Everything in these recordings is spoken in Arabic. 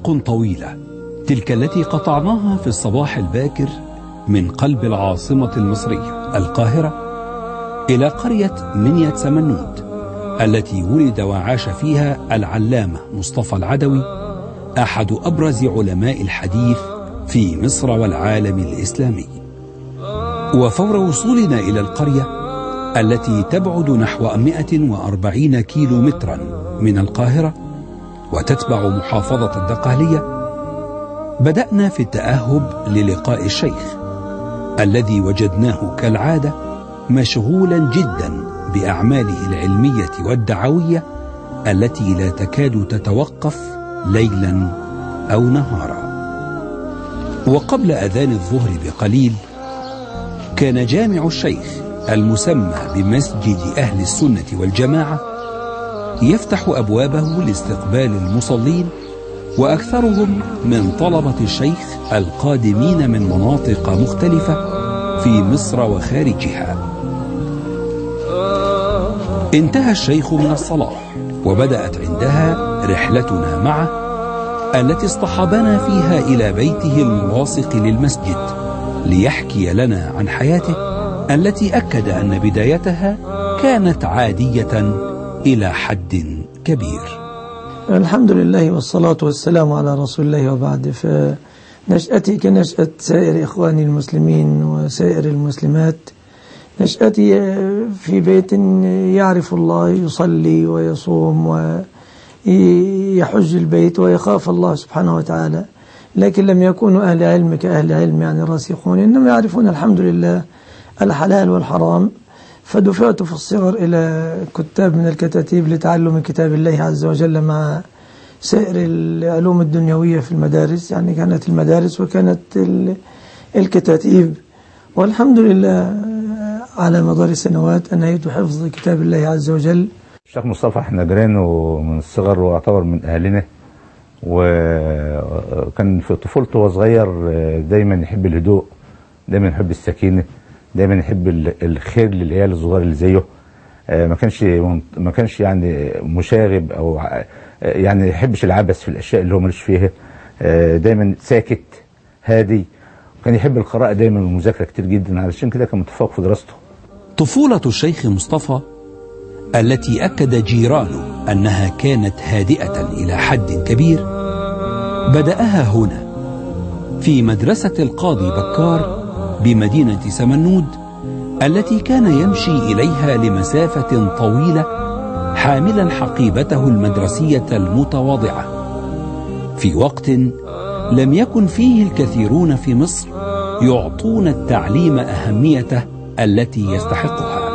طرق طويلة، تلك التي قطعناها في الصباح الباكر من قلب العاصمة المصرية القاهرة إلى قرية منية سمنود التي ولد وعاش فيها العلامة مصطفى العدوي، أحد أبرز علماء الحديث في مصر والعالم الإسلامي. وفور وصولنا إلى القرية التي تبعد نحو 140 كيلو مترا من القاهرة وتتبع محافظة الدقهلية، بدأنا في التأهب للقاء الشيخ الذي وجدناه كالعادة مشغولا جدا بأعماله العلمية والدعوية التي لا تكاد تتوقف ليلا أو نهارا. وقبل أذان الظهر بقليل كان جامع الشيخ المسمى بمسجد أهل السنة والجماعة يفتح أبوابه لاستقبال المصلين، وأكثرهم من طلبة الشيخ القادمين من مناطق مختلفة في مصر وخارجها. انتهى الشيخ من الصلاة وبدأت عندها رحلتنا معه التي اصطحبنا فيها إلى بيته الملاصق للمسجد ليحكي لنا عن حياته التي أكد أن بدايتها كانت عادية إلى حد كبير. الحمد لله والصلاة والسلام على رسول الله، وبعد. فنشأتي كنشأة سائر إخواني المسلمين وسائر المسلمات. نشأتي في بيت يعرف الله، يصلي ويصوم ويحج البيت ويخاف الله سبحانه وتعالى، لكن لم يكونوا أهل علم كأهل علم يعني راسخون، إنما يعرفون الحمد لله الحلال والحرام. فدفعت في الصغر إلى كتاب من الكتاتيب لتعلم كتاب الله عز وجل مع سائر العلوم الدنيوية في المدارس، يعني كانت المدارس وكانت الكتاتيب. والحمد لله على مدار السنوات أنهيت حفظ كتاب الله عز وجل. الشيخ مصطفى احنا جيرانه من الصغر ويعتبر من أهلنا، وكان في طفولته وهو صغير دايما يحب الهدوء، دايما يحب السكينة، دايما يحب الخير للعيال الصغار اللي زيه. ما كانش يعني مشاغب او يعني يحبش العبث في الاشياء اللي هو مالوش فيها. دايما ساكت هادي، وكان يحب القراءة دايما والمذاكرة كتير جدا، علشان كده كان متفوق في دراسته. طفولة الشيخ مصطفى التي أكد جيرانه أنها كانت هادئة إلى حد كبير بدأها هنا في مدرسة القاضي بكار بمدينة سمنود التي كان يمشي إليها لمسافة طويلة حاملا حقيبته المدرسية المتواضعة في وقت لم يكن فيه الكثيرون في مصر يعطون التعليم أهميته التي يستحقها.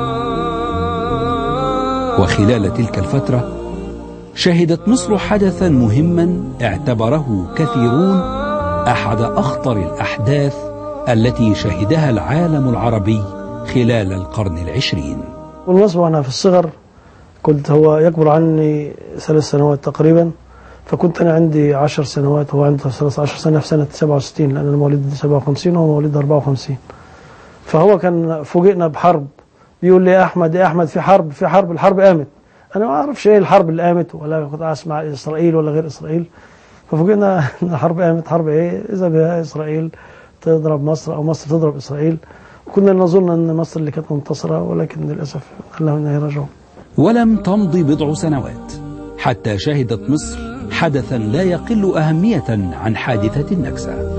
وخلال تلك الفترة شهدت مصر حدثا مهما اعتبره كثيرون أحد أخطر الأحداث التي شهدها العالم العربي خلال القرن العشرين. والمصر وأنا في الصغر كنت هو يكبر عني 3 سنوات تقريبا، فكنت أنا عندي 10 سنوات وهو عنده 13 سنة في سنة 67، لأن أنا مواليد 57 وهو مواليد 54. فهو كان فوجئنا بحرب، بيقول لي يا أحمد في حرب الحرب قامت. أنا ما أعرفش إيه الحرب اللي قامت، ولا كنت أسمع إسرائيل ولا غير إسرائيل. ففوجئنا أن الحرب قامت. حرب إيه؟ إذا بها إسرائيل تضرب مصر أو مصر تضرب إسرائيل. وكنا نظن أن مصر اللي كانت منتصرة، ولكن للأسف الله إنه يرجعون. ولم تمضي بضع سنوات حتى شهدت مصر حدثا لا يقل أهمية عن حادثة النكسة.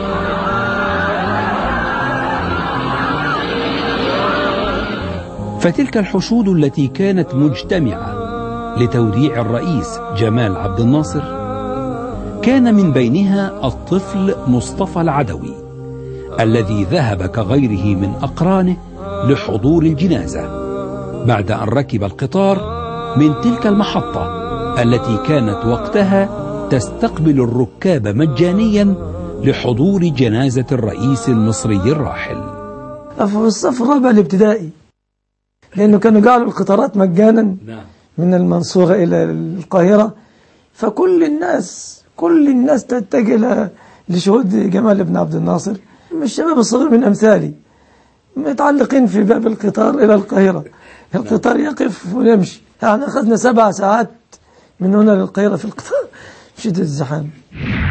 فتلك الحشود التي كانت مجتمعة لتوديع الرئيس جمال عبد الناصر كان من بينها الطفل مصطفى العدوي الذي ذهب كغيره من أقرانه لحضور الجنازة بعد أن ركب القطار من تلك المحطة التي كانت وقتها تستقبل الركاب مجانيا لحضور جنازة الرئيس المصري الراحل. في الصف الرابع الابتدائي، لأنه كانوا جعلوا القطارات مجانا من المنصورة إلى القاهرة، فكل الناس تتجه لشهود جمال بن عبد الناصر. الشباب الصغير من أمثالي متعلقين في باب القطار إلى القاهرة، القطار يقف ويمشي. يعني أخذنا 7 ساعات من هنا للقاهرة في القطار، شدة الزحام.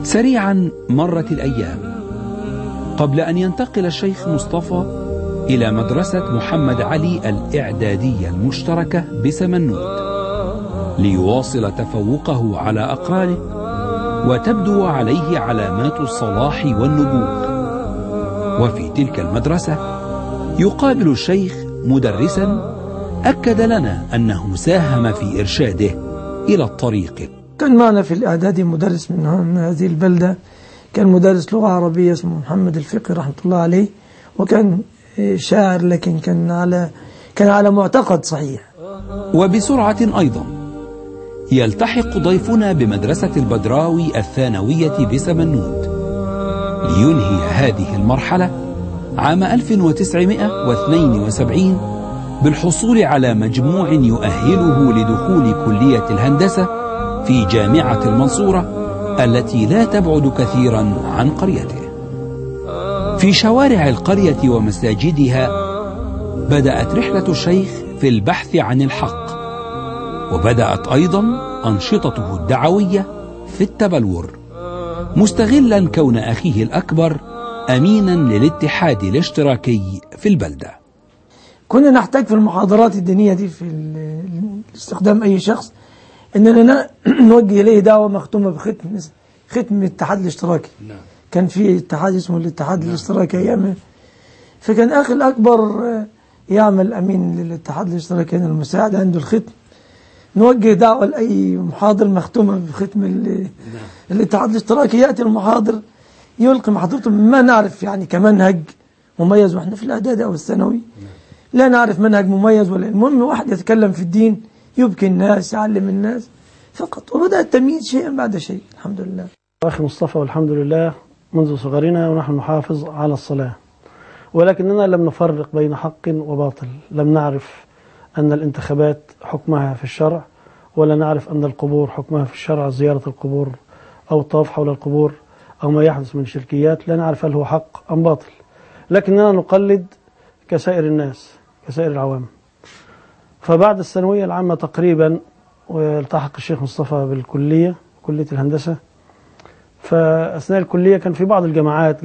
سريعا مرت الأيام قبل أن ينتقل الشيخ مصطفى إلى مدرسة محمد علي الإعدادية المشتركة بسمنود ليواصل تفوقه على أقرانه وتبدو عليه علامات الصلاح والنبوغ. وفي تلك المدرسة يقابل الشيخ مدرسا أكد لنا أنه ساهم في إرشاده إلى الطريق. كان معنا في الإعدادي مدرس من هذه البلدة، كان مدرس لغة عربية اسمه محمد الفقي رحمة الله عليه، وكان شاعر لكن كان على معتقد صحيح. وبسرعة أيضا يلتحق ضيفنا بمدرسة البدراوي الثانوية بسمنود لينهي هذه المرحلة عام 1972 بالحصول على مجموع يؤهله لدخول كلية الهندسة في جامعة المنصورة التي لا تبعد كثيرا عن قريته. في شوارع القرية ومساجدها بدأت رحلة الشيخ في البحث عن الحق، وبدأت أيضا أنشطته الدعوية في التبلور، مستغلا كون أخيه الأكبر أمينا للاتحاد الاشتراكي في البلدة. كنا نحتاج في المحاضرات الدينية دي في استخدام أي شخص أننا نوجه إليه دعوة مختومة ختم الاتحاد الاشتراكي. كان في اتحاد اسمه الاتحاد الاشتراكي أيامه، فكان أخي الأكبر يعمل أمين للاتحاد الاشتراكي المساعد عنده الختم، نوجه دعوة لأي محاضر مختومة بختم الاتحاد الاشتراكي. يأتي المحاضر يلقي محاضرته ما نعرف يعني كمنهج مميز، وإحنا في الإعدادي أو الثانوي لا نعرف منهج مميز، ولا المهم واحد يتكلم في الدين يبكي الناس يعلم الناس فقط، وبدأ التمييز شيئا بعد شيء. الحمد لله. أخي مصطفى والحمد لله منذ صغرنا ونحن نحافظ على الصلاة، ولكننا لم نفرق بين حق وباطل. لم نعرف أن الانتخابات حكمها في الشرع، ولا نعرف أن القبور حكمها في الشرع، زيارة القبور أو الطواف حول القبور أو ما يحدث من شركيات، لا نعرف هل هو حق أم باطل، لكننا نقلد كسائر الناس كسائر العوام. فبعد الثانوية العامة تقريبا والتحق الشيخ مصطفى بالكلية، كلية الهندسة. فأثناء الكلية كان في بعض جماعات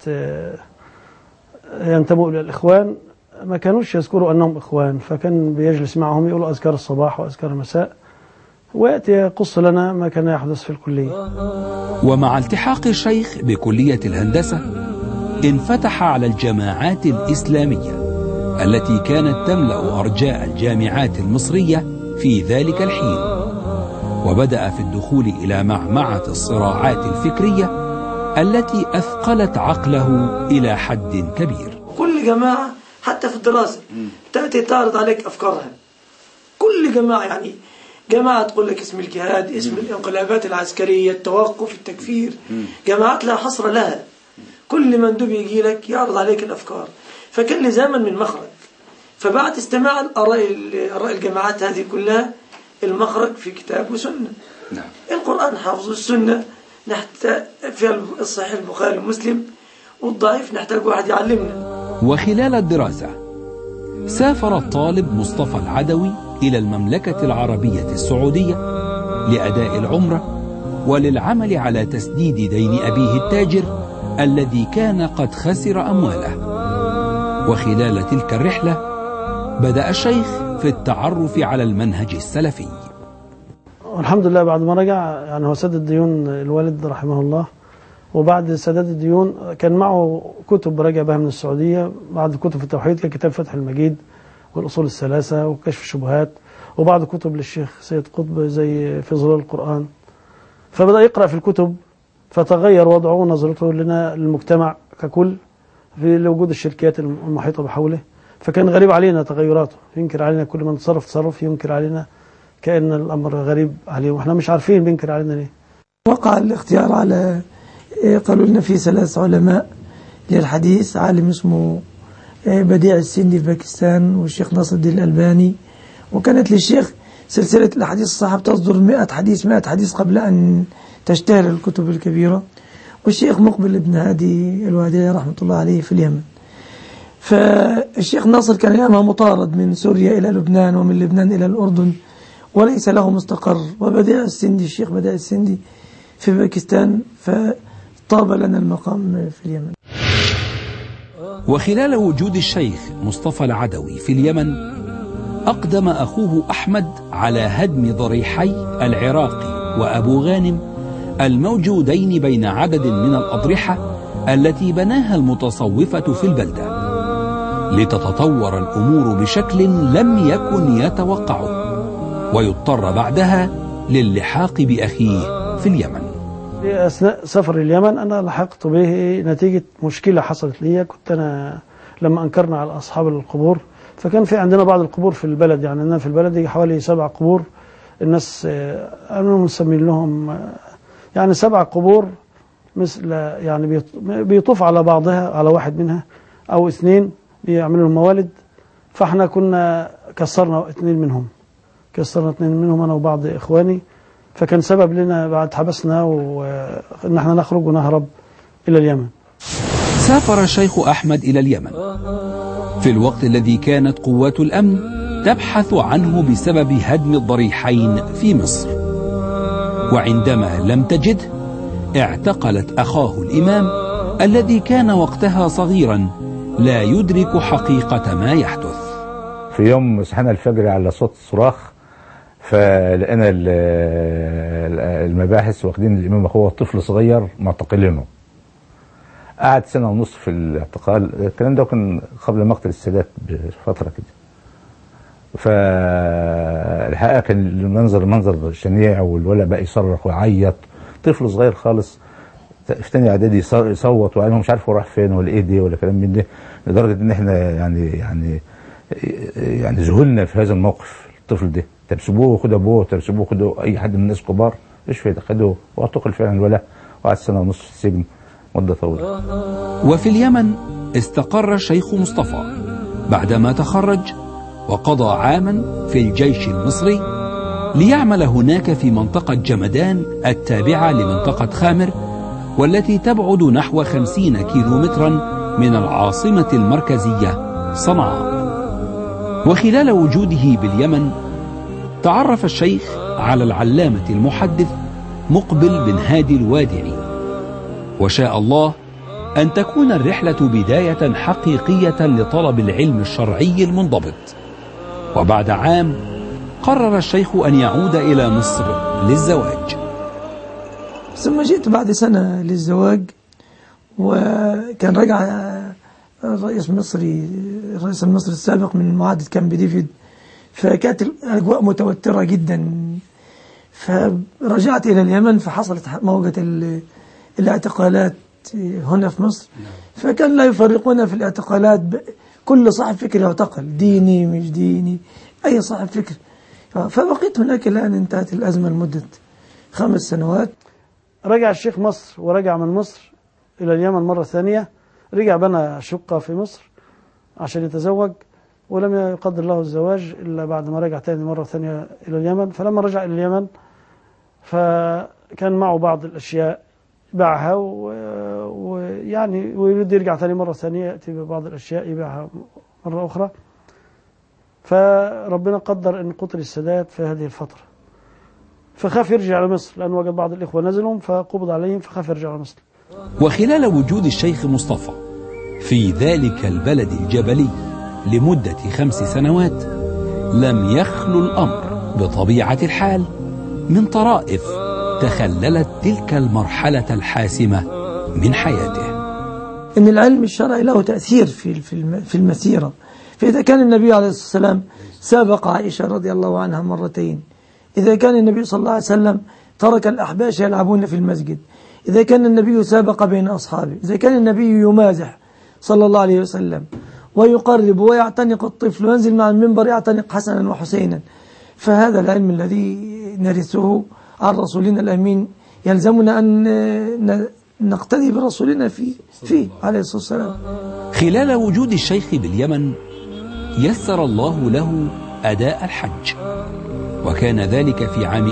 ينتموا إلى الإخوان، ما كانوش يذكروا أنهم إخوان، فكان بيجلس معهم يقولوا أذكار الصباح وأذكار المساء، ويأتي يقص لنا ما كان يحدث في الكلية. ومع التحاق الشيخ بكلية الهندسة انفتح على الجماعات الإسلامية التي كانت تملأ أرجاء الجامعات المصرية في ذلك الحين، وبدأ في الدخول إلى معمعة الصراعات الفكرية التي أثقلت عقله إلى حد كبير. كل جماعة حتى في الدراسة تأتي تعرض عليك أفكارها، كل جماعة يعني جماعة تقول لك اسم الجهاد، اسم الانقلابات العسكرية، التوقف، التكفير، جماعات لا حصر لها، كل مندوب يجي لك يعرض عليك الأفكار. فكان لزاما من مخرج. فبعد استماع آراء الجماعات هذه كلها، المخرج في كتاب وسنة. القرآن حافظ، السنة نحتاج في الصحيح البخاري ومسلم، والضعيف نحتاج واحد يعلمنا. وخلال الدراسة سافر الطالب مصطفى العدوي إلى المملكة العربية السعودية لأداء العمرة وللعمل على تسديد دين أبيه التاجر الذي كان قد خسر أمواله. وخلال تلك الرحلة بدأ الشيخ في التعرف على المنهج السلفي. والحمد لله بعد ما رجع يعني هو سدد ديون الوالد رحمه الله، وبعد سداد الديون كان معه كتب رجع بها من السعودية. بعد كتب التوحيد كان كتاب فتح المجيد والأصول الثلاثة وكشف الشبهات، وبعض كتب للشيخ سيد قطب زي في ظلال القرآن. فبدأ يقرأ في الكتب فتغير وضعه ونظرته لنا للمجتمع ككل في وجود الشركات المحيطة بحوله. فكان غريب علينا تغيراته، ينكر علينا كل من تصرف ينكر علينا كأن الأمر غريب عليه، وإحنا مش عارفين بينكر علينا ليه. وقع الاختيار على قالوا لنا في 3 علماء للحديث، عالم اسمه بديع السندي في باكستان، والشيخ ناصر الدين الألباني. وكانت للشيخ سلسلة الأحاديث الصحيحة تصدر 100 حديث قبل أن تشتهر الكتب الكبيرة. والشيخ مقبل ابن هادي الوادعي رحمة الله عليه في اليمن. فالشيخ ناصر كان أيامها مطارد من سوريا إلى لبنان ومن لبنان إلى الأردن وليس له مستقر. وبديع السندي الشيخ بديع السندي في باكستان، فطاب لنا المقام في اليمن. وخلال وجود الشيخ مصطفى العدوي في اليمن، أقدم أخوه أحمد على هدم ضريحي العراقي وأبو غانم الموجودين بين عدد من الأضرحة التي بناها المتصوفة في البلدة، لتتطور الأمور بشكل لم يكن يتوقعه، ويضطر بعدها للحاق بأخيه في اليمن. في أثناء سفر اليمن أنا لحقت به نتيجة مشكلة حصلت لي. كنت أنا لما أنكرنا على أصحاب القبور، فكان في عندنا بعض القبور في البلد، يعني أنا في البلد حوالي 7 قبور، الناس أنا مسمين لهم يعني 7 قبور مثل يعني بيطوف على بعضها على واحد منها أو 2 بيعملوا الموالد. فاحنا كنا كسرنا 2 منهم أنا وبعض إخواني، فكان سبب لنا بعد حبسنا وإن احنا نخرج ونهرب إلى اليمن. سافر الشيخ أحمد إلى اليمن في الوقت الذي كانت قوات الأمن تبحث عنه بسبب هدم الضريحين في مصر، وعندما لم تجده اعتقلت أخاه الإمام الذي كان وقتها صغيرا لا يدرك حقيقة ما يحدث. في يوم صحينا الفجر على صوت صراخ، فلقينا المباحث واخدين الإمام أخوه طفل صغير معتقلينه. قعد 1.5 سنة في الاعتقال. الكلام ده كان قبل مقتل السادات بفترة كده. فالحقيقة كان المنظر شنيع، والولد بقى يصرخ ويعيط، طفل صغير خالص في تاني اعدادي يصوت، وقال مش عارف هو راح فين ولا ايه دي ولا كلام من ده، لدرجة ان احنا يعني ذهلنا في هذا الموقف. الطفل ده تبسبوه خدوا ابوه، تبسبوه خدوا اي حد من الناس كبار، ايش فايده، خدوه واعتقل فعلا الولد، وقعد 1.5 سنة في السجن، مدة طويلة. وفي اليمن استقر الشيخ مصطفى بعدما تخرج وقضى عاما في الجيش المصري، ليعمل هناك في منطقة جمدان التابعة لمنطقة خامر، والتي تبعد نحو 50 كيلومترا من العاصمة المركزية صنعاء. وخلال وجوده باليمن تعرف الشيخ على العلامة المحدث مقبل بن هادي الوادعي، وشاء الله أن تكون الرحلة بداية حقيقية لطلب العلم الشرعي المنضبط. وبعد عام قرر الشيخ أن يعود إلى مصر للزواج. ثم جئت بعد سنة للزواج، وكان رجع الرئيس المصري السابق من معاهدة كامب ديفيد، فكانت الأجواء متوترة جدا. فرجعت إلى اليمن، فحصلت موجة الاعتقالات هنا في مصر، فكان لا يفرقون في الاعتقالات، كل صاحب فكر يعتقل، ديني مش ديني، أي صاحب فكر. فبقيت هناك الآن، انتهت الأزمة لمدة 5 سنوات. رجع الشيخ مصر، ورجع من مصر إلى اليمن مرة ثانية، رجع بنى شقة في مصر عشان يتزوج، ولم يقدر له الزواج إلا بعد ما رجع تاني مرة ثانية إلى اليمن. فلما رجع إلى اليمن فكان معه بعض الأشياء باعها، ويعني ويريد يرجع ثاني مرة ثانية، يأتي ببعض الأشياء يبيعها مرة أخرى. فربنا قدر أن قتل السادات في هذه الفترة، فخاف يرجع لمصر لأن وجد بعض الإخوة نزلهم فقبض عليهم، فخاف يرجع لمصر. وخلال وجود الشيخ مصطفى في ذلك البلد الجبلي لمدة 5 سنوات، لم يخلو الأمر بطبيعة الحال من طرائف تخللت تلك المرحلة الحاسمة من حياته. إن العلم الشرعي له تأثير في المسيرة. فإذا كان النبي عليه الصلاة والسلام سابق عائشة رضي الله عنها مرتين، إذا كان النبي صلى الله عليه وسلم ترك الأحباش يلعبون في المسجد، إذا كان النبي سابق بين أصحابه، إذا كان النبي يمازح صلى الله عليه وسلم ويقرب ويعتنق الطفل وينزل مع المنبر يعتنق حسنا وحسينا، فهذا العلم الذي نرثه عن رسولنا الأمين يلزمنا أن نقتدي برسولنا فيه عليه الصلاة والسلام. خلال وجود الشيخ باليمن يسر الله له أداء الحج، وكان ذلك في عام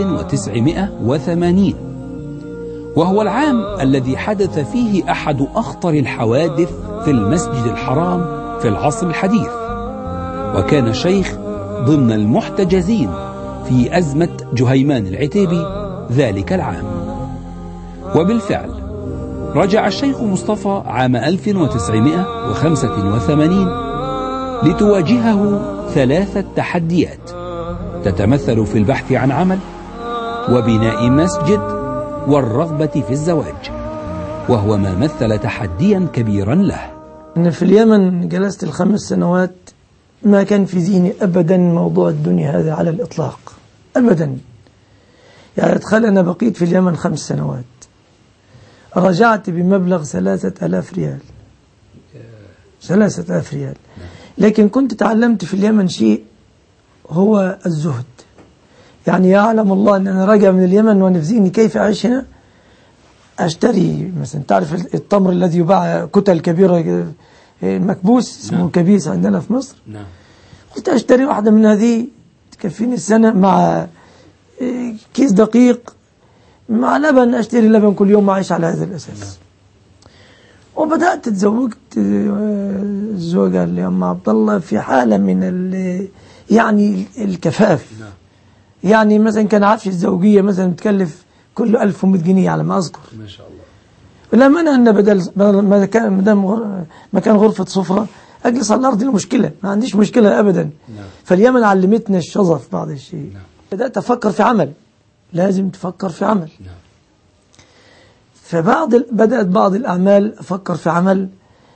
1980، وهو العام الذي حدث فيه أحد أخطر الحوادث في المسجد الحرام في العصر الحديث، وكان الشيخ ضمن المحتجزين في أزمة جهيمان العتيبي ذلك العام. وبالفعل رجع الشيخ مصطفى عام 1985 لتواجهه 3 تحديات تتمثل في البحث عن عمل وبناء مسجد والرغبة في الزواج، وهو ما مثل تحديا كبيرا له. أنا في اليمن جلست 5 سنوات، ما كان في ذهني أبدا موضوع الدنيا هذا على الإطلاق أبدا. يعني تخيل أنا بقيت في اليمن 5 سنوات، رجعت بمبلغ 3000 ريال 3000 ريال. لكن كنت تعلمت في اليمن شيء هو الزهد. يعني يعلم الله أن أنا راجع من اليمن وأنا في ذهني كيف أعيش هنا. أشتري مثلا، تعرف التمر الذي يباع كتل كبيرة مكبوس اسمه كبيس عندنا في مصر. قلت أشتري واحدة من هذه تكفيني السنة، مع كيس دقيق مع لبن، أشتري لبن كل يوم، أعيش على هذا الأساس. وبدأت تزوجت الزوجة اللي أم عبد الله في حالة من يعني الكفاف. يعني مثلا كان عفش الزوجية مثلا تكلف كله 1100 جنيه على ما أذكر. ما شاء الله. ولما أنا بدل ما كان غرفة سفرة أجلس على الأرض، المشكلة ما عنديش مشكلة أبدا. فاليمن علمتنا الشظف بعض الشيء. بدأت أفكر في عمل، لازم تفكر في عمل. بدأت بعض الأعمال أفكر في عمل،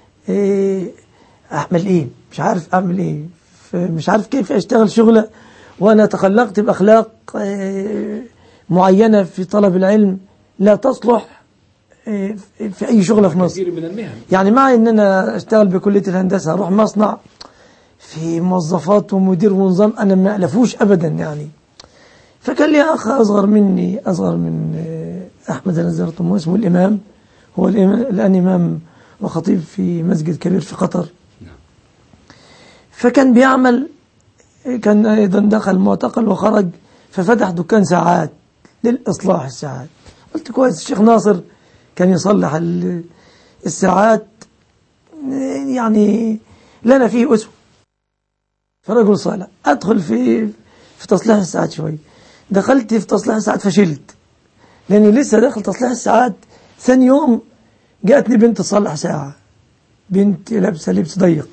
أعمل إيه، مش عارف أعمل إيه، مش عارف كيف أشتغل شغلة، وأنا تخلقت بأخلاق معينة في طلب العلم لا تصلح في أي شغلة في مصر. يعني معي أن أنا أشتغل بكلية الهندسة، أروح مصنع في موظفات ومدير ونظام أنا ما ألفوش أبدا يعني. فكان لي أخ أصغر من أحمد النزار اسمه الإمام، هو الآن إمام وخطيب في مسجد كبير في قطر. فكان بيعمل، كان أيضا دخل معتقل وخرج، ففتح دكان ساعات للإصلاح الساعات. قلت كويس، الشيخ ناصر كان يصلح الساعات، يعني لنا فيه أسوة، فرجل صالح. أدخل في تصليح الساعات شوي. دخلت في تصليح الساعات فشلت، لأني لسه داخل تصليح الساعات. ثاني يوم جاءتني بنت تصلح ساعة، بنت لابسة لبس ضيق.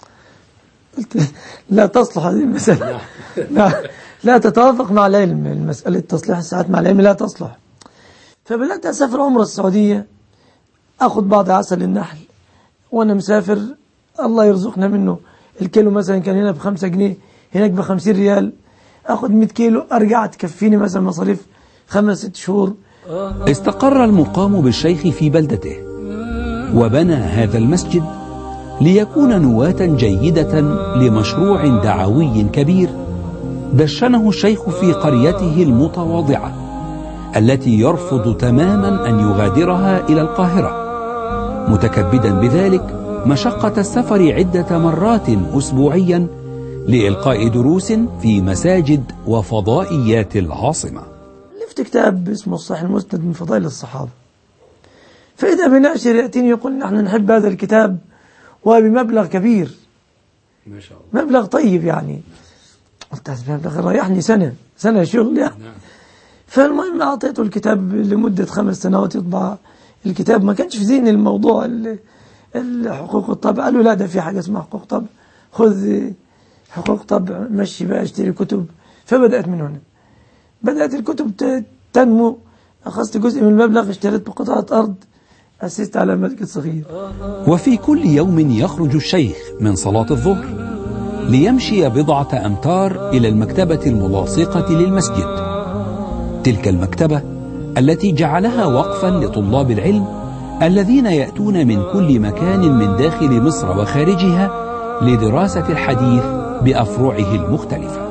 قلت لا تصلح هذه المسألة، لا تتوافق مع العلم، المسألة تصليح الساعات مع العلم لا تصلح. فبدأت أسافر عمرة السعودية، أخذ بعض عسل النحل وأنا مسافر، الله يرزقنا منه. الكيلو مثلا كان هنا ب5 جنيه، هناك ب50 ريال. أخذ 100 كيلو أرجع تكفيني مثلا مصاريف 5-6 شهور. استقر المقام بالشيخ في بلدته، وبنى هذا المسجد ليكون نواة جيدة لمشروع دعوي كبير دشنه الشيخ في قريته المتواضعة التي يرفض تماما أن يغادرها إلى القاهرة، متكبدا بذلك مشقة السفر عدة مرات أسبوعيا لإلقاء دروس في مساجد وفضائيات العاصمة. لفت كتاب اسمه الصحيح المسند من فضائل الصحابة، فإذا بناشر يأتيني يقول نحن نحب هذا الكتاب وبمبلغ كبير، ما شاء الله، مبلغ طيب يعني. قلت هذا مبلغ ريحني سنة شغل يعني. فالمهم أعطيته الكتاب لمدة 5 سنوات يطبع الكتاب. ما كانش في ذهني الموضوع الحقوق الطبع. قالوا لا، ده في حاجة اسمها حقوق طبع، خذ حقوق طبع، مشي بقى اشتري كتب. فبدأت من هنا، بدأت الكتب تنمو. أخذت جزء من المبلغ، اشتريت بقطعة أرض، أسست على مسجد صغير. وفي كل يوم يخرج الشيخ من صلاة الظهر ليمشي 10 أمتار إلى المكتبة الملاصقة للمسجد، تلك المكتبة التي جعلها وقفا لطلاب العلم الذين يأتون من كل مكان من داخل مصر وخارجها لدراسة الحديث بأفرعه المختلفة.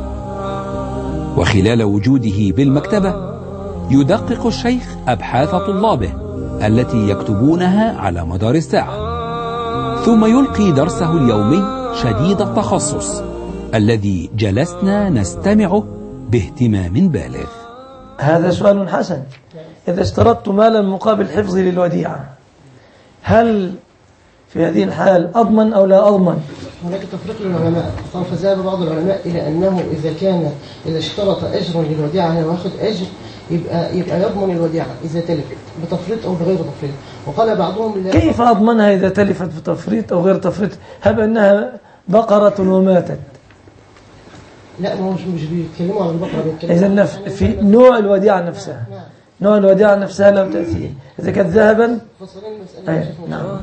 وخلال وجوده بالمكتبة يدقق الشيخ أبحاث طلابه التي يكتبونها على مدار الساعة، ثم يلقي درسه اليومي شديد التخصص الذي جلسنا نستمعه باهتمام بالغ. هذا سؤال حسن. إذا اشترطت مالا مقابل حفظي للوديعة، هل في هذه الحال أضمن أو لا أضمن؟ هناك تفريق للعلماء، فذهب بعض العلماء إلى أنه إذا اشترط أجر للوديعة ويأخذ أجر يبقى يضمن الوديعة إذا تلفت بتفريط أو بغير تفريط. وقال بعضهم كيف أضمنها إذا تلفت بتفريط أو غير تفريط؟ هب أنها بقرة وماتت. لا، ما مش بيتكلموا عن البقرة، بيتكلموا إذا في نوع الوديعة نفسها. نوع الوديعة نفسها لو تأتي إذا كانت ذهبا فصلين المسألة. نعم.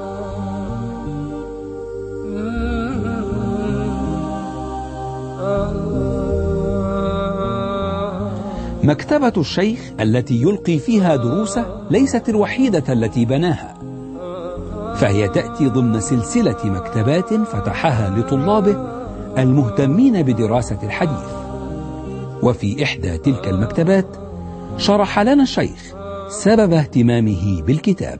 مكتبة الشيخ التي يلقي فيها دروسه ليست الوحيدة التي بناها، فهي تأتي ضمن سلسلة مكتبات فتحها لطلابه المهتمين بدراسة الحديث. وفي إحدى تلك المكتبات شرح لنا الشيخ سبب اهتمامه بالكتاب.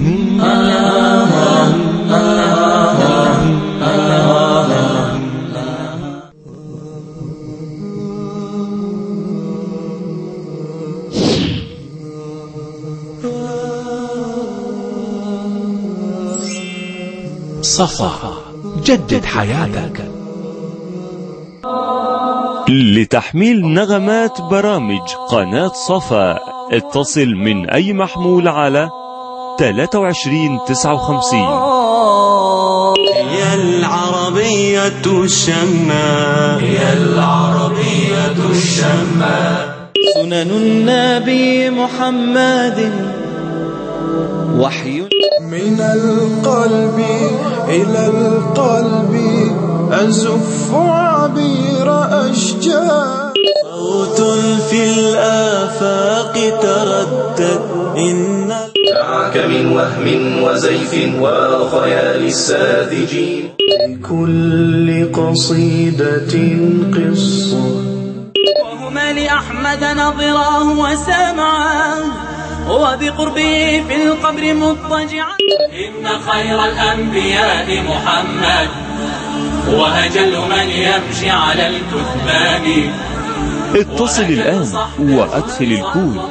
صفا، جدد حياتك. لتحميل نغمات برامج قناة صفا اتصل من أي محمول على 2359. يا العربية الشماء، يا العربية الشماء، سنن النبي محمد وحي من القلب إلى القلب، أزف عبير أشجار، صوت في الآفاق تردد، إن دعك من وهم وزيف وخيال الساذجين، لكل قصيدة قصة، وهما لأحمد نظراه وسمعاه، وبقربه في القبر مضطجعا، إن خير الأنبياء محمد، وأجل من يمشي على الكثبان. اتصل الآن وأدخل الكود.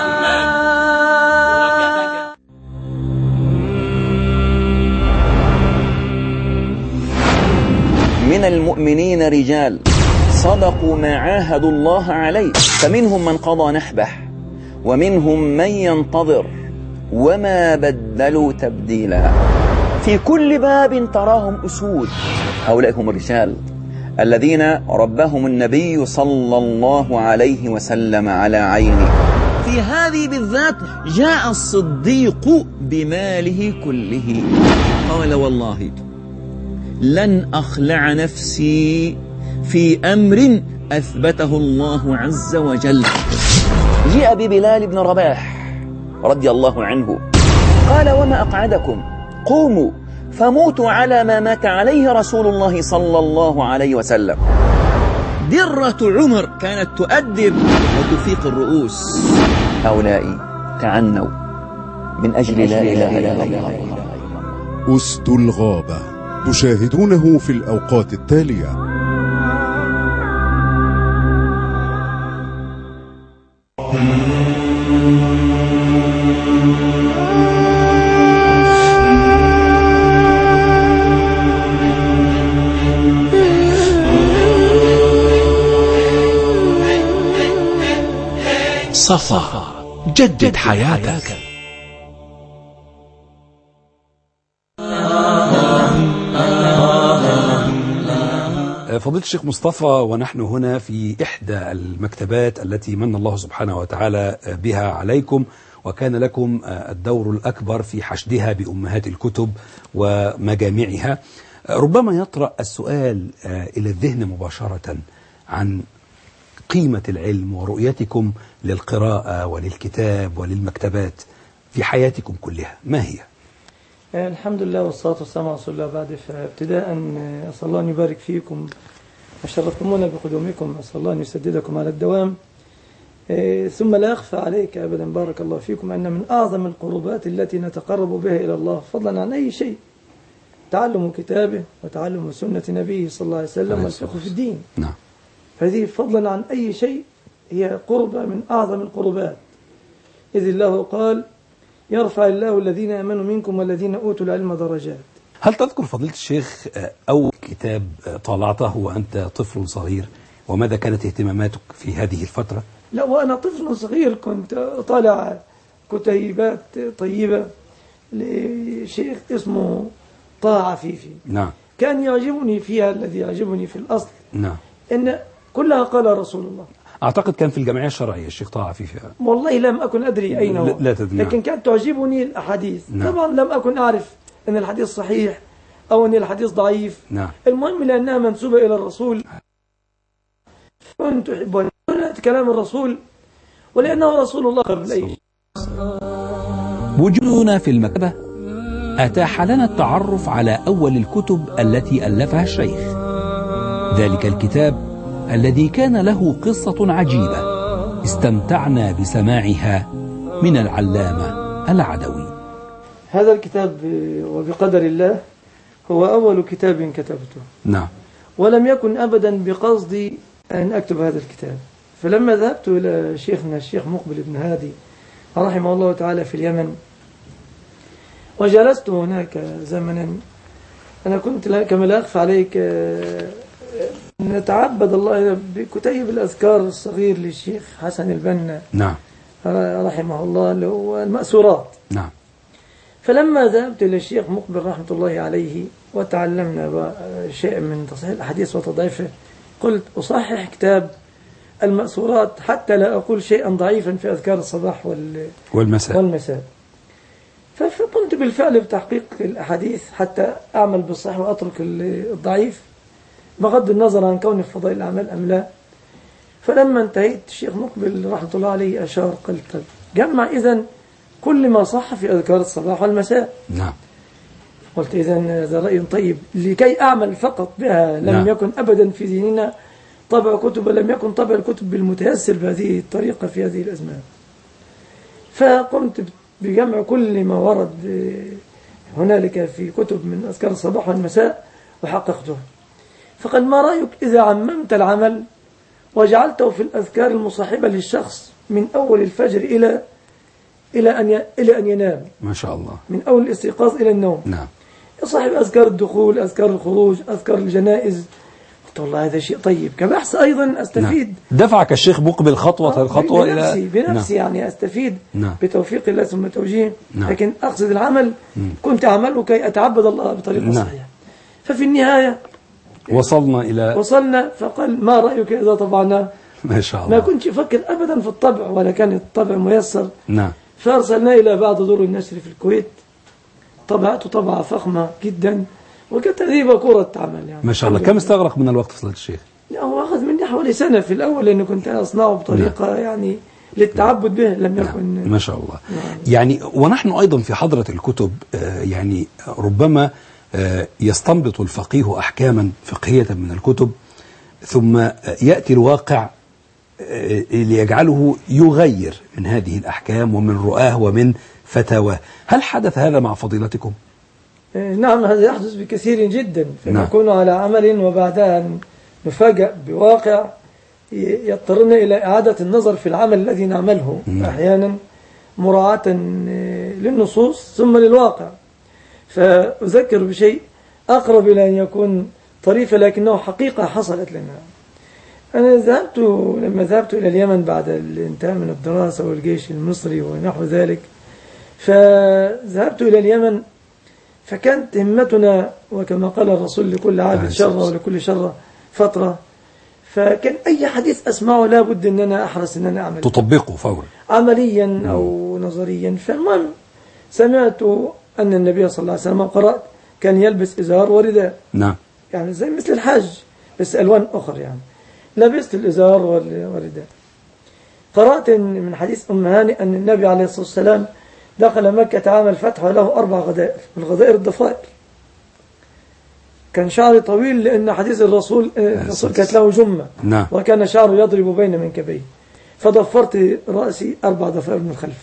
من المؤمنين رجال صدقوا ما عاهدوا الله عليه، فمنهم من قضى نحبه ومنهم من ينتظر وما بدلوا تبديلا. في كل باب تراهم أسود، هؤلاء هم الرجال الذين ربهم النبي صلى الله عليه وسلم على عينه. في هذه بالذات جاء الصديق بماله كله، قال والله لن أخلع نفسي في أمر أثبته الله عز وجل. جاء ببلال بن رباح رضي الله عنه قال وما أقعدكم؟ قوموا فموتوا على ما مات عليه رسول الله صلى الله عليه وسلم. درة عمر كانت تؤدب وتفيق الرؤوس، هؤلاء تعنوا من أجل لا إله إلا الله. أسد الغابة تشاهدونه في الأوقات التالية. صفا، جدد حياتك. فضيلة الشيخ مصطفى، ونحن هنا في إحدى المكتبات التي من الله سبحانه وتعالى بها عليكم، وكان لكم الدور الأكبر في حشدها بأمهات الكتب ومجامعها، ربما يطرأ السؤال إلى الذهن مباشرة عن قيمة العلم ورؤيتكم للقراءة وللكتاب وللمكتبات في حياتكم كلها، ما هي؟ الحمد لله والصلاة والسلام على رسول الله. بعد فابتداء أسأل الله أن يبارك فيكم وشرفتمونا بقدومكم، أسأل الله أن يسددكم على الدوام. ثم لا يخفى عليك أبدا بارك الله فيكم أن من أعظم القربات التي نتقرب بها إلى الله فضلا عن أي شيء تعلم كتابه وتعلم سنة نبيه صلى الله عليه وسلم والفقه في الدين. نعم. هذه فضلا عن أي شيء هي قربة من أعظم القربات، إذ الله قال يرفع الله الذين آمنوا منكم والذين أوتوا العلم درجات. هل تذكر فضيلة الشيخ أول كتاب طالعته وأنت طفل صغير وماذا كانت اهتماماتك في هذه الفترة؟ لا، وأنا طفل صغير كنت طالع كتيبات طيبة لشيخ اسمه طه عفيفي. نعم. كان يعجبني فيها، الذي يعجبني في الأصل نعم، إن كلها قال رسول الله. أعتقد كان في الجمعية الشرعية الشيخ طه عفيفي. والله لم أكن أدري أين هو، لا تدري. لكن كانت تعجبني الأحاديث. نعم. طبعا لم أكن أعرف أن الحديث صحيح أو أن الحديث ضعيف. نعم. المهم لأنها منسوبة إلى الرسول كنت أحب أن كلام الرسول، ولأنه رسول الله قبل أي شيء. وجودنا في المكتبة أتاح لنا التعرف على أول الكتب التي ألفها الشيخ. ذلك الكتاب الذي كان له قصة عجيبة استمتعنا بسماعها من العلامة العدوي. هذا الكتاب وبقدر الله هو أول كتاب كتبته. نعم. ولم يكن أبدا بقصدي أن أكتب هذا الكتاب. فلما ذهبت إلى شيخنا الشيخ مقبل بن هادي رحمه الله تعالى في اليمن، وجلست هناك زمنا، أنا كنت كما لا أخفى عليك نتعبد الله بكتيب الأذكار الصغير للشيخ حسن البنا. نعم. رحمه الله، اللي هو المأسورات. نعم. فلما ذهبت إلى الشيخ مقبل رحمة الله عليه وتعلمنا شيء من تصحيح الأحاديث وتضعيفه، قلت أصحح كتاب المأسورات حتى لا أقول شيئا ضعيفا في أذكار الصباح والمساء. فقمت بالفعل بتحقيق الأحاديث حتى أعمل بالصحيح وأترك الضعيف بغض النظر عن كونه في فضائل الأعمال أم لا. فلما انتهيت الشيخ مقبل رحمة الله عليه أشار، قلت جمع إذن كل ما صح في أذكار الصباح والمساء. نعم. قلت إذن هذا رأي طيب لكي أعمل فقط بها. لم نعم. يكن أبدا في ذهننا طبع كتب، لم يكن طبع الكتب بالمتيسر بهذه الطريقة في هذه الأزمان. فقمت بجمع كل ما ورد هنالك في كتب من أذكار الصباح والمساء وحققته. فقال ما رأيك إذا عممت العمل وجعلته في الأذكار المصاحبة للشخص من أول الفجر إلى أن ينام. ما شاء الله. من أول الاستيقاظ إلى النوم. نعم. يصاحب أذكار الدخول، أذكار الخروج، أذكار الجنائز. قلت والله هذا شيء طيب كبحث أيضا أستفيد. نعم. دفعك الشيخ مقبل خطوة إلى بنفسي نعم. يعني أستفيد. نعم. بتوفيق الله ثم توجيه. نعم. لكن أقصد العمل كنت أعمله كي أتعبد الله بطريقة صحيحة. ففي النهاية وصلنا فقال ما رأيك إذا طبعنا؟ ما شاء الله. ما كنت أفكر أبدا في الطبع ولا كان الطبع ميسر. نعم. فأرسلنا إلى بعض دور النشر في الكويت، طبعته طبعة فخمة جدا وكانت تقريبا كرة عمل يعني. ما شاء الله. كم استغرق من الوقت فضيلة الشيخ؟ هو أخذ مني حوالي سنة في الأول لأنه كنت أصنعه بطريقة نعم. يعني للتعبد به لم يكن. نعم. ما شاء الله. نعم. يعني ونحن أيضا في حضرة الكتب يعني ربما يستنبط الفقيه أحكاما فقهية من الكتب ثم يأتي الواقع ليجعله يغير من هذه الأحكام ومن رؤاه ومن فتاواه. هل حدث هذا مع فضيلتكم؟ نعم، هذا يحدث بكثير جدا. فنكون نعم. على عمل وبعدها نفاجأ بواقع يضطرنا إلى إعادة النظر في العمل الذي نعمله. نعم. أحيانا مراعاة للنصوص ثم للواقع. فأذكر بشيء أقرب إلى أن يكون طريفة لكنه حقيقة حصلت لنا. أنا لما ذهبت إلى اليمن بعد الانتهاء من الدراسة والجيش المصري ونحو ذلك، فذهبت إلى اليمن فكانت همتنا وكما قال الرسول لكل عابد شرة ولكل شرة فترة. فكان أي حديث أسمعه لا بد أن أنا أحرص أن أنا أعمل تطبقه فورا عمليا أو نظريا. فالمهم سمعت أن النبي صلى الله عليه وسلم قرأت كان يلبس إزار ورداء. نعم. يعني زي مثل الحج بس ألوان أخرى. يعني لبست الإزار والرداء. قرأت من حديث أم هانئ أن النبي عليه الصلاة والسلام دخل مكة عام الفتح وله 4 غدائر، والغدائر الضفائر. كان شعري طويل لأن حديث الرسول كانت له جمة. نعم. وكان شعره يضرب بين منكبيه، فضفرت رأسي 4 ضفائر من الخلف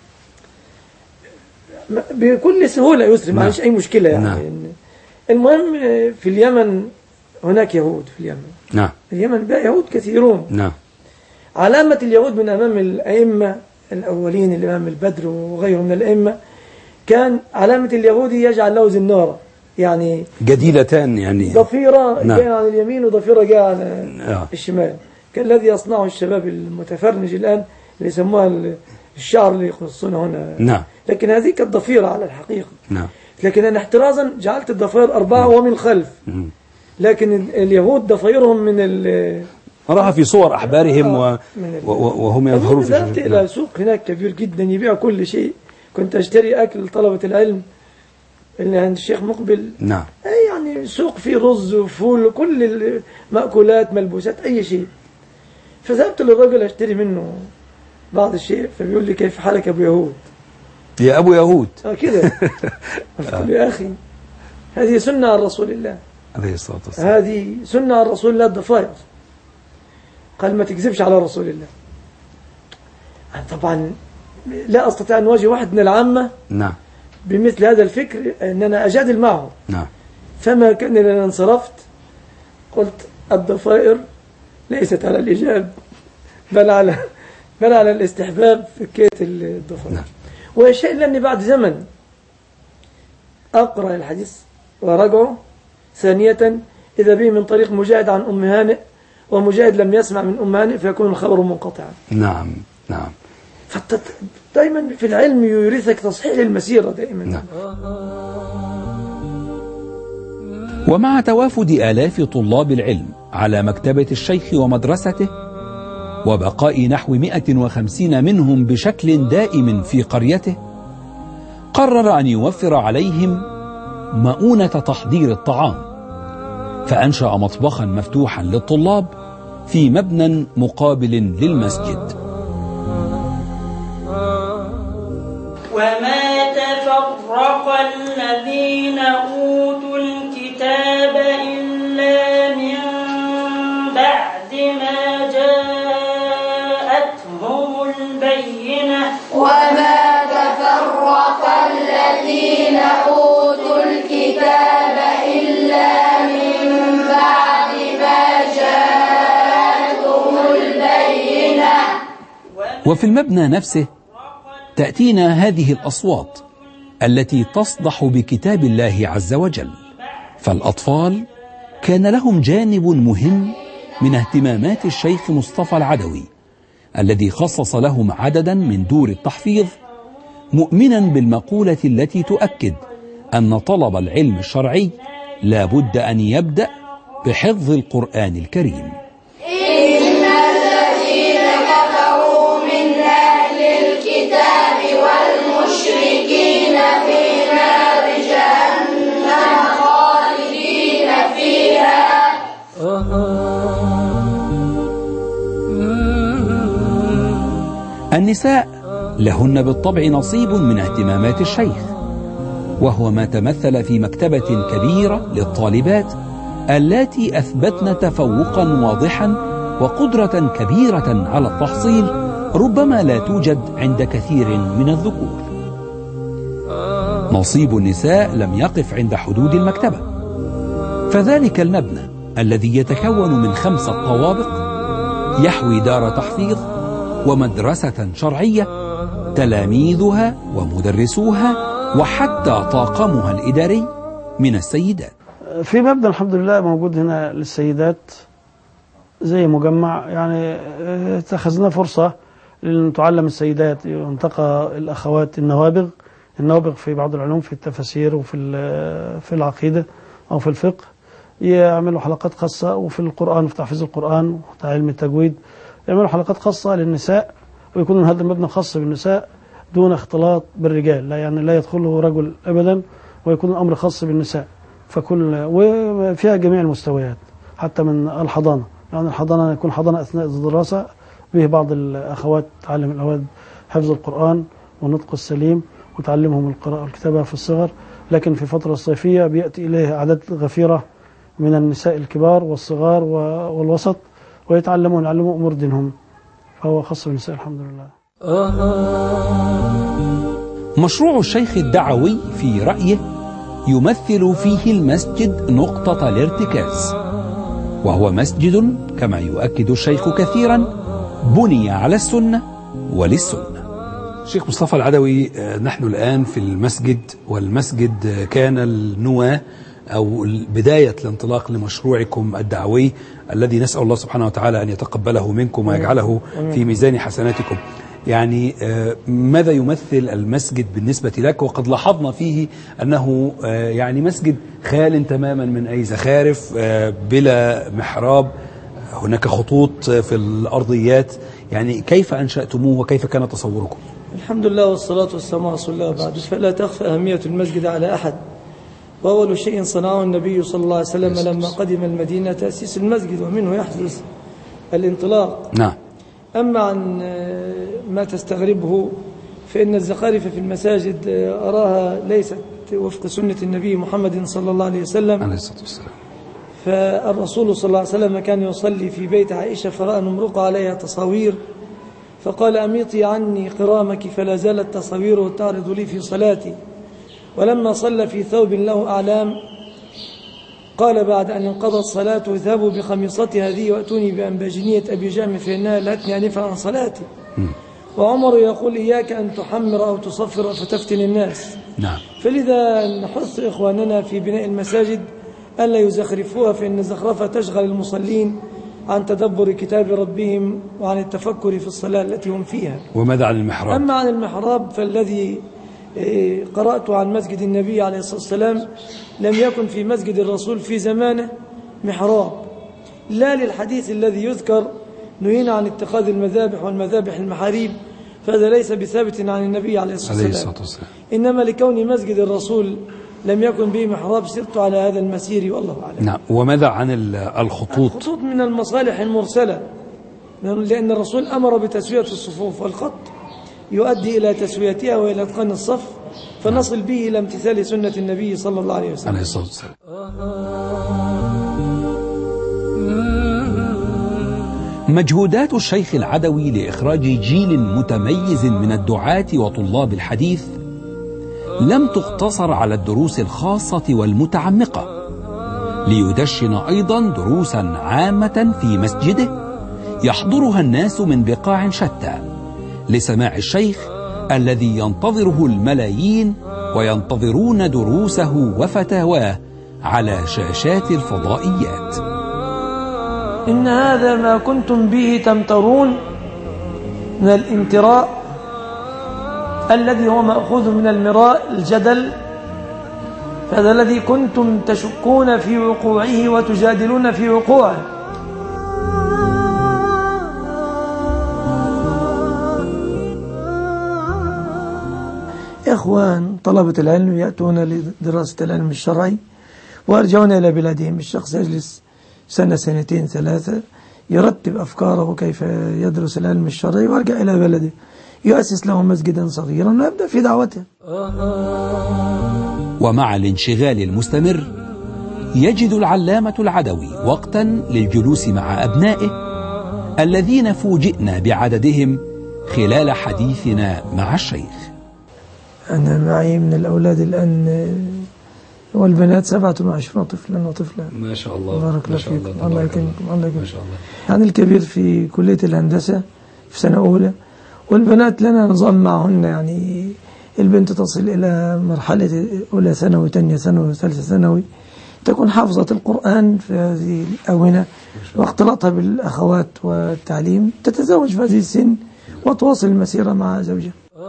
بكل سهولة يسري. ما عنديش أي مشكلة يعني. نعم. المهم في اليمن هناك يهود في اليمن. نعم. اليمن بقى يهود كثيرون. نعم. علامة اليهود من أمام الأئمة الأولين الإمام البدر وغيره من الأئمة، كان علامة اليهودي يجعل له زنارة يعني جديلتان يعني ضفيرة نعم. جاء عن اليمين وضفيرة جاء عن الشمال، كالذي يصنعه الشباب المتفرنج الآن اللي يسموها الشعر اللي يخصونه هنا. نعم. لكن هذه كانت ضفيرة على الحقيقة. نعم. لكن أنا احترازا جعلت الضفائر 4 ومن الخلف. لكن اليهود ضفائرهم من راح في صور أحبارهم وهم يظهرون في ذهبت إلى سوق هناك كبير جدا يبيع كل شيء. كنت أشتري أكل طلبة العلم اللي عند الشيخ مقبل. نعم. يعني سوق فيه رز وفول وكل المأكولات ملبوسات أي شيء. فذهبت للرجل أشتري منه بعض الشيء، فبيقول لي كيف حالك يا أبو يهود؟ يا أبو يهود كده. قلت له يا أخي هذه سنة عن رسول الله عليه الصلاة والسلام، هذه سنة عن رسول الله الضفائر. قال ما تكذبش على رسول الله. أنا طبعا لا أستطيع أن أواجه واحد من العامة نعم بمثل هذا الفكر أن أنا أجادل معه. نعم. فما كان لأن انصرفت قلت الضفائر ليست على الإيجاب بل على الاستحباب في كيت الضفائر. نعم. والشيء لأني بعد زمن أقرأ الحديث ورجعه ثانية إذا به من طريق مجاهد عن أم هانئ، ومجاهد لم يسمع من أم هانئ فيكون الخبر منقطعا. نعم نعم. دائما في العلم يورثك تصحيح المسيرة دائما. نعم. ومع توافد آلاف طلاب العلم على مكتبة الشيخ ومدرسته، وبقاء نحو 150 منهم بشكل دائم في قريته، قرر أن يوفر عليهم مؤونة تحضير الطعام، فأنشأ مطبخا مفتوحا للطلاب في مبنى مقابل للمسجد. وما تفرق الذين أوتوا الكتاب إلا من بعد ما جاءتهم البينة. وما تفرق الذين أوتوا الكتاب إلا من بعد ما جاءتهم البينة. وفي المبنى نفسه تأتينا هذه الأصوات التي تصدح بكتاب الله عز وجل. فالأطفال كان لهم جانب مهم من اهتمامات الشيخ مصطفى العدوي، الذي خصص لهم عددا من دور التحفيظ، مؤمنا بالمقولة التي تؤكد أن طلب العلم الشرعي لا بد أن يبدأ بحفظ القرآن الكريم. إن الذين كفروا من أهل الكتاب والمشركين في نار جهنم خالدين فيها. النساء لهن بالطبع نصيب من اهتمامات الشيخ، وهو ما تمثل في مكتبة كبيرة للطالبات اللاتي أثبتن تفوقا واضحا وقدرة كبيرة على التحصيل ربما لا توجد عند كثير من الذكور. نصيب النساء لم يقف عند حدود المكتبة، فذلك المبنى الذي يتكون من 5 طوابق يحوي دار تحفيظ ومدرسة شرعية، تلاميذها ومدرسوها وحتى طاقمها الإداري من السيدات. في مبنى الحمد لله موجود هنا للسيدات زي مجمع، يعني اتخذنا فرصة لأن تعلم السيدات، ينتقى الأخوات النوابغ في بعض العلوم، في التفاسير وفي العقيدة أو في الفقه، يعملوا حلقات خاصة، وفي القرآن في تحفيظ القرآن وتعليم التجويد يعملوا حلقات خاصة للنساء، ويكون هذا المبنى خاص بالنساء دون اختلاط بالرجال، يعني لا يدخله رجل أبدا، ويكون الأمر خاص بالنساء، وفيها جميع المستويات حتى من الحضانة، يعني الحضانة يكون حضانة أثناء الدراسة به بعض الأخوات تعلم الأولاد حفظ القرآن والنطق السليم وتعلمهم القراءة والكتابة في الصغر، لكن في فترة الصيفية بيأتي إليه أعداد غفيرة من النساء الكبار والصغار والوسط، ويعلموا أمور دينهم، فهو خاص بالنساء الحمد لله. مشروع الشيخ الدعوي في رأيه يمثل فيه المسجد نقطة الارتكاز، وهو مسجد كما يؤكد الشيخ كثيرا بني على السنة وللسنة. شيخ مصطفى العدوي، نحن الآن في المسجد، والمسجد كان النواة أو بداية الانطلاق لمشروعكم الدعوي الذي نسأل الله سبحانه وتعالى أن يتقبله منكم ويجعله في ميزان حسناتكم. يعني ماذا يمثل المسجد بالنسبة لك؟ وقد لاحظنا فيه أنه يعني مسجد خال تماما من أي زخارف، بلا محراب، هناك خطوط في الأرضيات. يعني كيف أنشأتموه وكيف كان تصوركم؟ الحمد لله والصلاة والسلام على رسول الله بعد. فلا تخفى أهمية المسجد على أحد، وأول شيء صنعه النبي صلى الله عليه وسلم لما قدم المدينة تأسيس المسجد، ومنه يحدث الانطلاق. نعم. أما عن ما تستغربه فإن الزخارف في المساجد أراها ليست وفق سنة النبي محمد صلى الله عليه وسلم عليه الصلاة والسلام. فالرسول صلى الله عليه وسلم كان يصلي في بيت عائشة فرأى نمرقة عليها تصاوير، فقال أميطي عني قرامك، فلا زالت تصاويره تعرض لي في صلاتي. ولما صلى في ثوب له أعلام قال بعد أن انقضت صلاته اذهبوا بخميصتي هذه وأتوني بأنباجنية أبي جهم فإنها لهتني أنفا عن صلاتي. وعمر يقول إياك أن تحمر أو تصفر فتفتن الناس. نعم. فلذا نحث إخواننا في بناء المساجد ألا يزخرفوها، فإن الزخرفة تشغل المصلين عن تدبر كتاب ربهم وعن التفكر في الصلاة التي هم فيها. وماذا عن المحراب؟ أما عن المحراب فالذي قرأت عن مسجد النبي عليه الصلاة والسلام لم يكن في مسجد الرسول في زمانه محراب، لا للحديث الذي يذكر نهينا عن اتخاذ المذابح والمذابح المحاريب، فهذا ليس بثابت عن النبي عليه الصلاة والسلام، إنما لكون مسجد الرسول لم يكن به محراب سرت على هذا المسير والله أعلم. نعم. وماذا عن الخطوط؟ الخطوط من المصالح المرسلة، لأن الرسول أمر بتسوية الصفوف، والخط يؤدي إلى تسويتها وإلى إتقان الصف، فنصل به إلى امتثال سنة النبي صلى الله عليه وسلم. عليه الصلاة والسلام. مجهودات الشيخ العدوي لإخراج جيل متميز من الدعاة وطلاب الحديث لم تقتصر على الدروس الخاصة والمتعمقة، ليدشن أيضا دروسا عامة في مسجده يحضرها الناس من بقاع شتى لسماع الشيخ الذي ينتظره الملايين وينتظرون دروسه وفتاواه على شاشات الفضائيات. إن هذا ما كنتم به تمترون من الامتراء الذي هو مأخوذ من المراء الجدل، فهذا الذي كنتم تشكون في وقوعه وتجادلون في وقوعه. إخوان طلبة العلم يأتون لدراسة العلم الشرعي ويرجعون إلى بلادهم. الشخص يجلس سنة سنتين ثلاثة يرتب أفكاره كيف يدرس العلم الشرعي ويرجع إلى بلده، يؤسس له مسجدا صغيرا ويبدأ في دعوته. ومع الانشغال المستمر يجد العلامة العدوي وقتا للجلوس مع أبنائه الذين فوجئنا بعددهم خلال حديثنا مع الشيخ. أنا معي من الأولاد الآن والبنات 27 طفلا وطفلا. ما شاء الله. بارك الله فيكم. الله يكرمكم. الله يكرمكم. ما شاء الله. يعني الكبير في كلية الهندسة في سنة أولى، والبنات لنا نظام معهن، يعني البنت تصل إلى مرحلة أولى ثانوي ثانية ثانوي ثالثة ثانوي تكون حافظة القرآن في هذه الآونة، واختلاطها بالأخوات والتعليم تتزوج في هذه السن وتواصل المسيرة مع زوجها.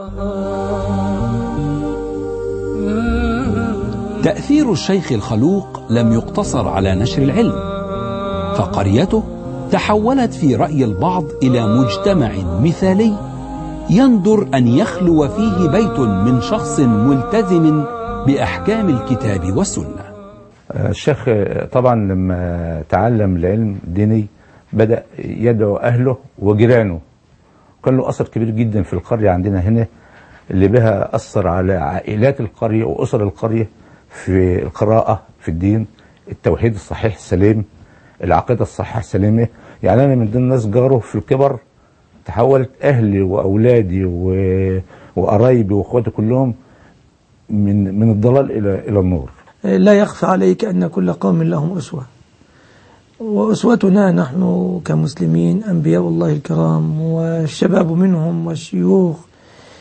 تأثير الشيخ الخلوق لم يقتصر على نشر العلم، فقريته تحولت في رأي البعض إلى مجتمع مثالي يندر أن يخلو فيه بيت من شخص ملتزم بأحكام الكتاب والسنة. الشيخ طبعا لما تعلم العلم الديني بدأ يدعو أهله وجيرانه، كان له أثر كبير جدا في القرية عندنا هنا، اللي بها أثر على عائلات القرية وأسر القرية في القراءة في الدين، التوحيد الصحيح السليم، العقيدة الصحيحة السليمة. يعني أنا من ضمن الناس جاره في الكبر تحولت أهلي وأولادي وقرايبي وأخواتي كلهم من الضلال إلى النور. لا يخفى عليك أن كل قوم لهم أسوة، وأسوتنا نحن كمسلمين أنبياء الله الكرام والشباب منهم والشيوخ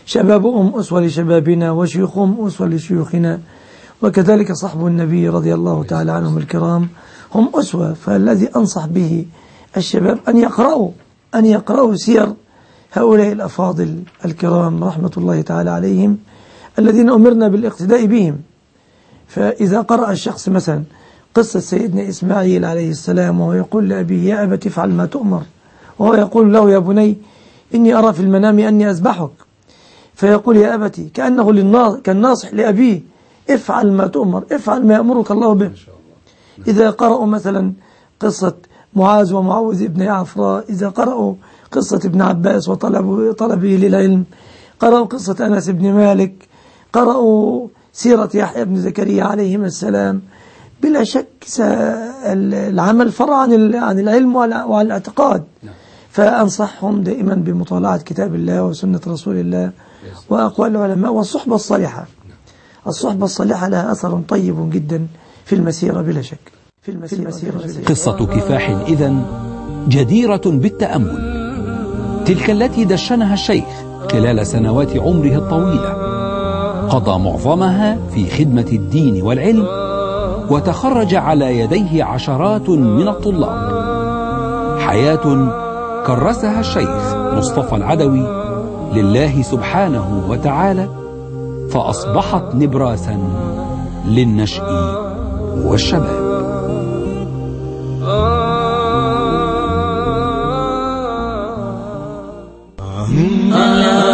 شبابهم أسوة لشبابنا وشيوخهم أسوة لشيوخنا، وكذلك صحب النبي رضي الله تعالى عنهم الكرام هم أسوة. فالذي أنصح به الشباب أن يقرأوا سير هؤلاء الأفاضل الكرام رحمة الله تعالى عليهم الذين أمرنا بالاقتداء بهم. فإذا قرأ الشخص مثلا قصة سيدنا إسماعيل عليه السلام وهو يقول لأبيه يا أبت افعل ما تؤمر، وهو يقول له يا بني إني أرى في المنام أني أذبحك، فيقول يا أبتي كأنه كالناصح لأبيه افعل ما تؤمر، افعل ما يأمرك الله به. إذا قرأوا مثلا قصة معاذ ومعوذ ابن عفراء، إذا قرأوا قصة ابن عباس وطلبه للعلم، قرأوا قصة أنس بن مالك، قرأوا سيرة يحيى بن زكريا عليهما السلام، بلا شك العمل فرع عن العلم وعن الاعتقاد. فأنصحهم دائما بمطالعة كتاب الله وسنة رسول الله وأقوال العلماء والصحبة الصالحة. الصحبة الصالحة لها أثر طيب جدا في المسيرة بلا شك. قصة كفاح إذن جديرة بالتأمل، تلك التي دشنها الشيخ خلال سنوات عمره الطويلة، قضى معظمها في خدمة الدين والعلم، وتخرج على يديه عشرات من الطلاب. حياة كرسها الشيخ مصطفى العدوي لله سبحانه وتعالى، فأصبحت نبراسا للنشء والشباب.